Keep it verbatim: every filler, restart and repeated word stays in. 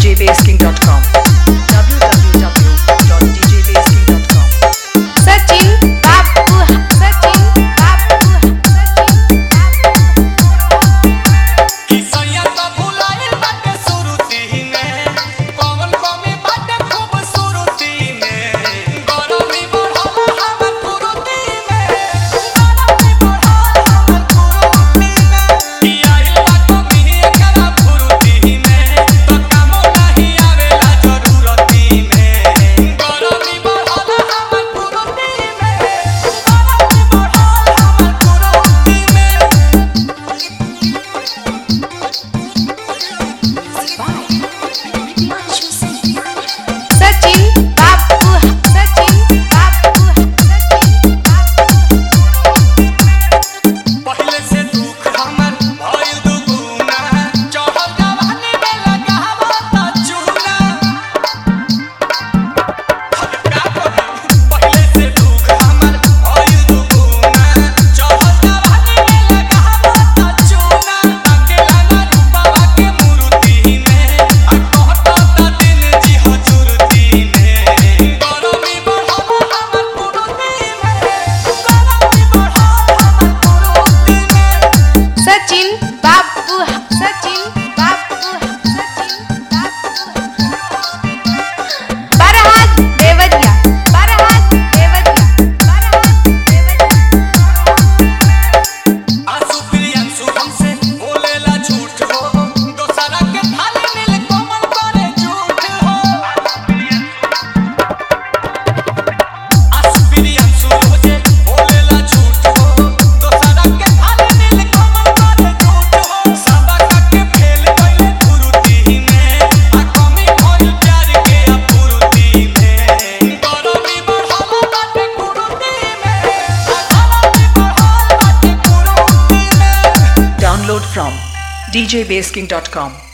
j base king dot com w w w dot d j base king dot com Sachin बापू सचिन बापू सचिन की सैया तो भुलाइल बाटे सुरुती में कौन कमी बाटे खूबसूरती में गरमी बढ़ल हमर पुरुती में गरमी बढ़ल हमर पुरुती में की आइल बाटे मिही एकरा पुरुती में तो कामो नहीं आवेला जरूरती में गरमी बढ़ल हमर पुरुती में गरमी बढ़ल हमर पुरुती में सचिन बापू सचिन बापू सचिन पहले से दुख हमर भइल दुगुना चढ़ल जवानी में लगावत चूना हल्का कही पहले से दुख हमर भइल दुगुना चढ़ल जवानी में लगावत चूना अकेला ना रूपवा के मूर्ति में आ कहत दिन जी हजूरती में गरमी बढ़ल हमर पुरुती में गरमी बढ़ल हमर पुरुती में सचिन बापू सचिन बापू सचिन बापू बरहात देवरिया बरहात देवरिया बरहात देवरिया आंसू प्रियांशु हमसे बोलेला झूठ हो दोसरा के थाली नील कोमल करे झूठ हो आंसू प्रियांशु रोजे बोलेला झूठ हो दोसरा के थाली नील कोमल करे झूठ हो सबक के फेल कइले पुरुती में आ कमी भइल प्यार के अपुरुती में गरमी बढ़ल बाटे पुरुती में आ गरमी बढ़ल बाटे पुरुती में download from d j base king dot com